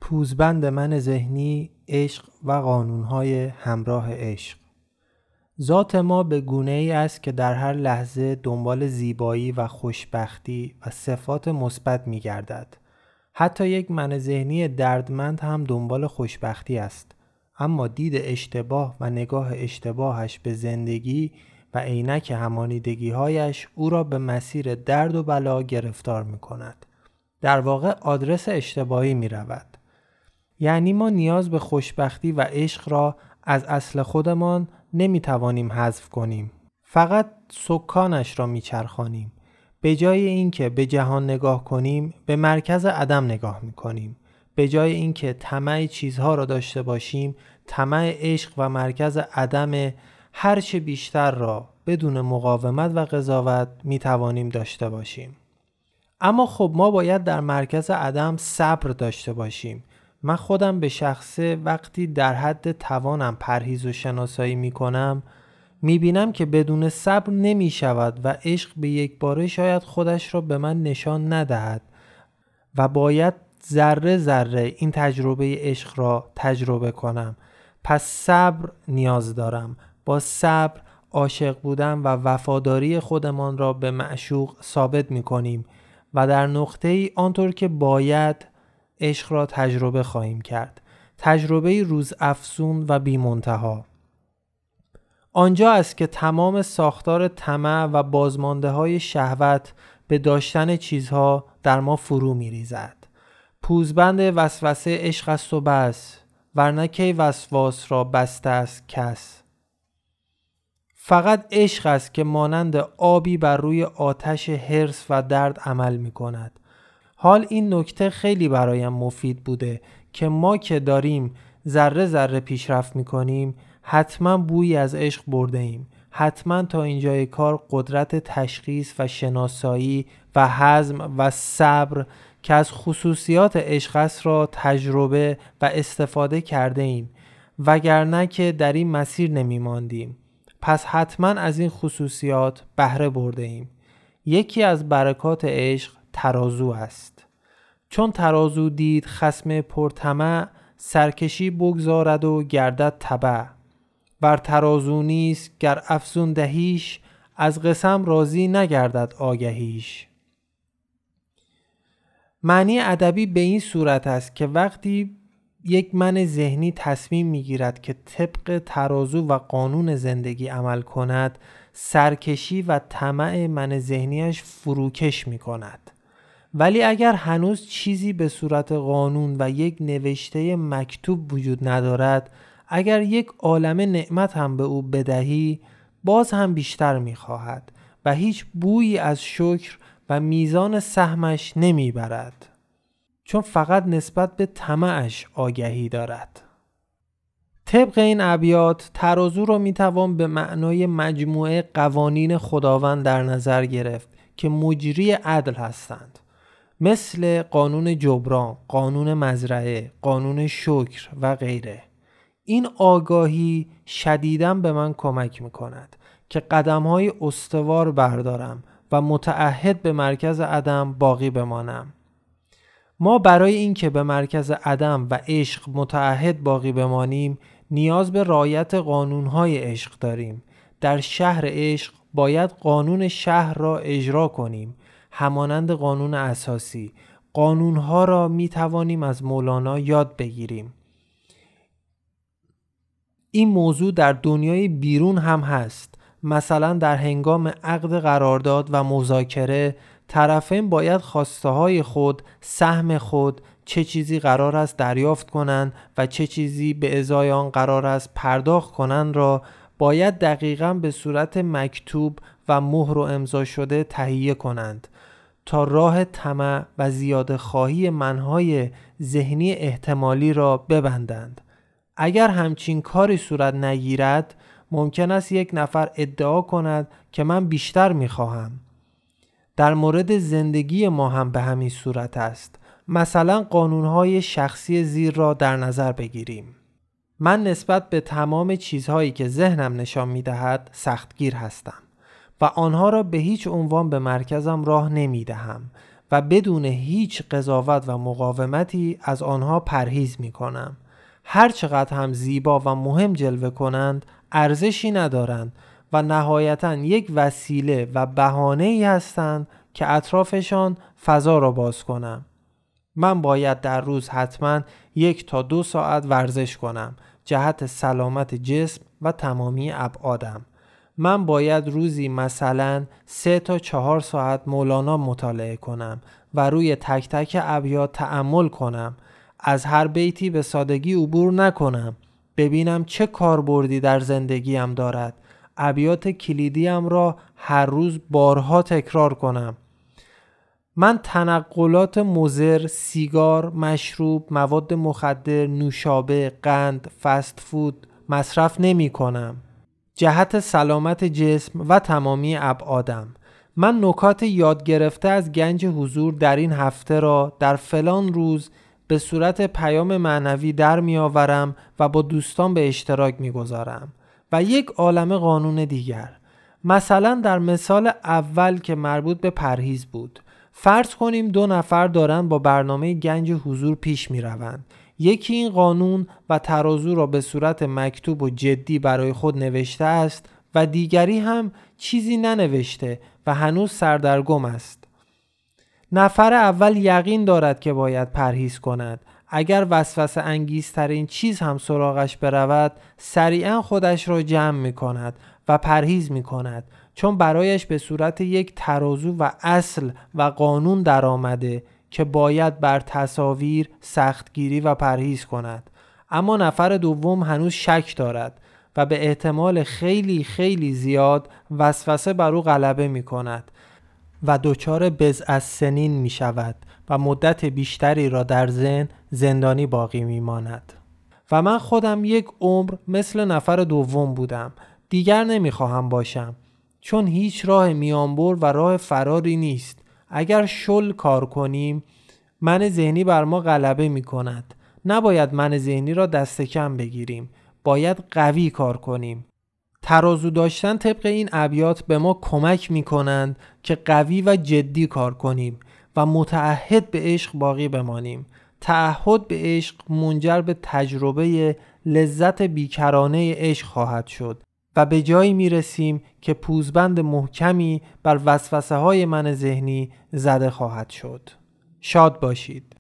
پوزبند من ذهنی، عشق و قانونهای همراه عشق. ذات ما به گونه‌ای است که در هر لحظه دنبال زیبایی و خوشبختی و صفات مثبت می‌گردد. حتی یک من ذهنی دردمند هم دنبال خوشبختی است، اما دید اشتباه و نگاه اشتباهش به زندگی و عینک همانیدگی‌هایش او را به مسیر درد و بلا گرفتار می‌کند. در واقع آدرس اشتباهی می‌رود. یعنی ما نیاز به خوشبختی و عشق را از اصل خودمان نمیتوانیم حذف کنیم. فقط سکانش را میچرخانیم. به جای اینکه به جهان نگاه کنیم، به مرکز عدم نگاه میکنیم. به جای اینکه طمع چیزها را داشته باشیم، طمع عشق و مرکز عدم هرچه بیشتر را بدون مقاومت و قضاوت میتوانیم داشته باشیم. اما خب ما باید در مرکز عدم صبر داشته باشیم. من خودم به شخصه وقتی در حد توانم پرهیز و شناسایی میکنم، میبینم که بدون صبر نمیشود و عشق به یک باره شاید خودش را به من نشان ندهد و باید ذره ذره این تجربه عشق را تجربه کنم. پس صبر نیاز دارم. با صبر عاشق بودن و وفاداری خودمان را به معشوق ثابت میکنیم و در نقطه‌ای آنطور که باید عشق را تجربه خواهیم کرد. تجربه روز افزون و بی منتها. آنجا است که تمام ساختار طمع و بازمانده های شهوت به داشتن چیزها در ما فرو می ریزد. پوزبند وسوسه عشق است و بس، ورنه کی وسواس را بسته است کس. فقط عشق است که مانند آبی بر روی آتش حرص و درد عمل می کند. حال این نکته خیلی برایم مفید بوده که ما که داریم ذره ذره پیشرفت میکنیم حتما بویی از عشق برده ایم. حتما تا اینجای کار قدرت تشخیص و شناسایی و حزم و صبر که از خصوصیات عشق است را تجربه و استفاده کرده ایم، وگرنه که در این مسیر نمی ماندیم. پس حتما از این خصوصیات بهره برده ایم. یکی از برکات عشق ترازو است. چون ترازو دید خصم پرطمع، سرکشی بگذارد و گردد تبع. ور ترازو نیست گر افزون دهیش، از قسم راضی نگردد آگهیش. معنی ادبی به این صورت است که وقتی یک من ذهنی تصمیم میگیرد که طبق ترازو و قانون زندگی عمل کند، سرکشی و طمع من ذهنیش فروکش میکند. ولی اگر هنوز چیزی به صورت قانون و یک نوشته مکتوب وجود ندارد، اگر یک عالمه نعمت هم به او بدهی، باز هم بیشتر میخواهد و هیچ بویی از شکر و میزان سهمش نمیبرد، چون فقط نسبت به طمعش آگهی دارد. طبق این ابیات ترازو را میتوان به معنای مجموعه قوانین خداوند در نظر گرفت که مجری عدل هستند، مثل قانون جبران، قانون مزرعه، قانون شکر و غیره. این آگاهی شدیداً به من کمک میکند که قدم‌های استوار بردارم و متعهد به مرکز عدم باقی بمانم. ما برای این که به مرکز عدم و عشق متعهد باقی بمانیم نیاز به رعایت قانون‌های عشق داریم. در شهر عشق باید قانون شهر را اجرا کنیم، همانند قانون اساسی. قانون‌ها را می‌توانیم از مولانا یاد بگیریم. این موضوع در دنیای بیرون هم هست. مثلا در هنگام عقد قرارداد و مذاکره طرفین باید خواسته های خود، سهم خود، چه چیزی قرار است دریافت کنند و چه چیزی به ازای آن قرار است پرداخت کنند را باید دقیقاً به صورت مکتوب و مهر و امضا شده تهیه کنند تا راه طمع و زیاده خواهی منهای ذهنی احتمالی را ببندند. اگر همچین کاری صورت نگیرد، ممکن است یک نفر ادعا کند که من بیشتر میخواهم. در مورد زندگی ما هم به همین صورت است. مثلا قانونهای شخصی زیر را در نظر بگیریم. من نسبت به تمام چیزهایی که ذهنم نشان میدهد سختگیر هستم و آنها را به هیچ عنوان به مرکزم راه نمیدهم و بدون هیچ قضاوت و مقاومتی از آنها پرهیز می کنم. هر چقدر هم زیبا و مهم جلوه کنند ارزشی ندارند و نهایتاً یک وسیله و بهانه‌ای هستند که اطرافشان فضا را باز کنم. من باید در روز حتماً 1 تا 2 ساعت ورزش کنم جهت سلامت جسم و تمامی ابعادم. من باید روزی مثلا 3 تا 4 ساعت مولانا مطالعه کنم و روی تک تک ابیات تأمل کنم. از هر بیتی به سادگی عبور نکنم. ببینم چه کاربردی در زندگیم دارد. ابیات کلیدیم را هر روز بارها تکرار کنم. من تنقلات مضر، سیگار، مشروب، مواد مخدر، نوشابه، قند، فست فود مصرف نمی کنم. جهت سلامت جسم و تمامی ابعادم. من نکات یاد گرفته از گنج حضور در این هفته را در فلان روز به صورت پیام معنوی در می آورم و با دوستان به اشتراک می گذارم. و یک عالمه قانون دیگر. مثلا در مثال اول که مربوط به پرهیز بود. فرض کنیم 2 نفر دارن با برنامه گنج حضور پیش می روند. یکی این قانون و ترازو را به صورت مکتوب و جدی برای خود نوشته است و دیگری هم چیزی ننوشته و هنوز سردرگم است. نفر اول یقین دارد که باید پرهیز کند. اگر وسوسه انگیزترین چیز هم سراغش برود سریعا خودش را جمع می کند و پرهیز می کند، چون برایش به صورت یک ترازو و اصل و قانون در آمده که باید بر تصاویر سختگیری و پرهیز کند. اما نفر دوم هنوز شک دارد و به احتمال خیلی خیلی زیاد وسوسه بر او غلبه می کند و دچار بضع سنین می شود و مدت بیشتری را در ذهن زندانی باقی می ماند. و من خودم 1 عمر مثل نفر دوم بودم. دیگر نمی خواهم باشم، چون هیچ راه میانبر و راه فراری نیست. اگر شل کار کنیم من ذهنی بر ما غلبه می کند. نباید من ذهنی را دست کم بگیریم. باید قوی کار کنیم. ترازو داشتن طبق این ابیات به ما کمک می کنند که قوی و جدی کار کنیم و متعهد به عشق باقی بمانیم. تعهد به عشق منجر به تجربه لذت بیکرانه عشق خواهد شد و به جایی می رسیم که پوزبند محکمی بر وسوسه های من ذهنی زده خواهد شد. شاد باشید.